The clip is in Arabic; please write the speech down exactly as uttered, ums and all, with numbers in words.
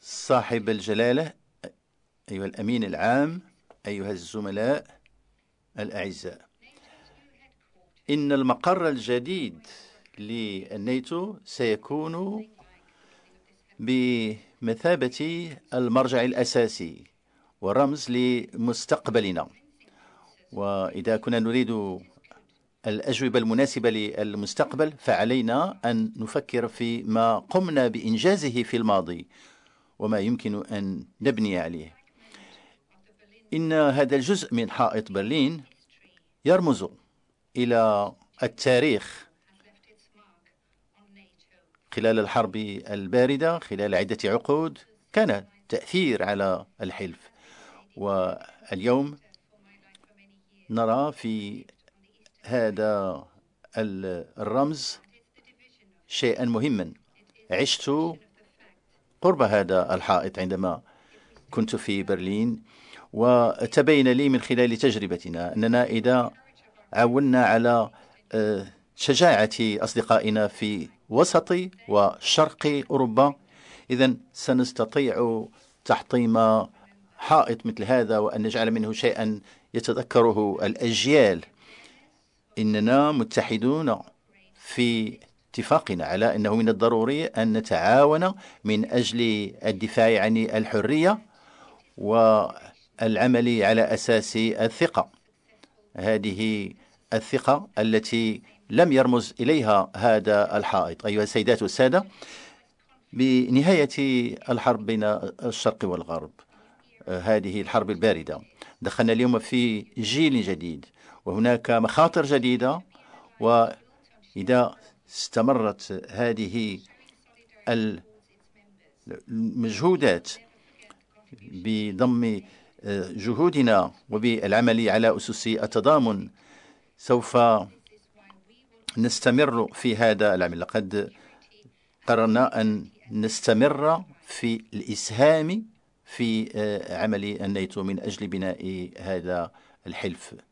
صاحب الجلالة، أيها الأمين العام، أيها الزملاء الأعزاء، إن المقر الجديد للناتو سيكون بمثابة المرجع الأساسي ورمز لمستقبلنا. وإذا كنا نريد الأجوبة المناسبة للمستقبل فعلينا أن نفكر في ما قمنا بإنجازه في الماضي وما يمكن أن نبني عليه. إن هذا الجزء من حائط برلين يرمز إلى التاريخ. خلال الحرب الباردة خلال عدة عقود كان تأثير على الحلف، واليوم نرى في هذا الرمز شيئا مهما. عشت قرب هذا الحائط عندما كنت في برلين، وتبين لي من خلال تجربتنا أننا إذا عولنا على شجاعة أصدقائنا في وسط وشرق أوروبا إذن سنستطيع تحطيم حائط مثل هذا وأن نجعل منه شيئا يتذكره الأجيال. إننا متحدون في اتفاقنا على أنه من الضروري أن نتعاون من أجل الدفاع عن الحرية والعمل على أساس الثقة. هذه الثقة التي لم يرمز إليها هذا الحائط. أيها السيدات والسادة، بنهاية الحرب بين الشرق والغرب، هذه الحرب الباردة، دخلنا اليوم في جيل جديد وهناك مخاطر جديدة. وإذا استمرت هذه المجهودات بضم جهودنا وبالعمل على أسس التضامن سوف نستمر في هذا العمل. لقد قررنا أن نستمر في الإسهام في عمل الناتو من أجل بناء هذا الحلف.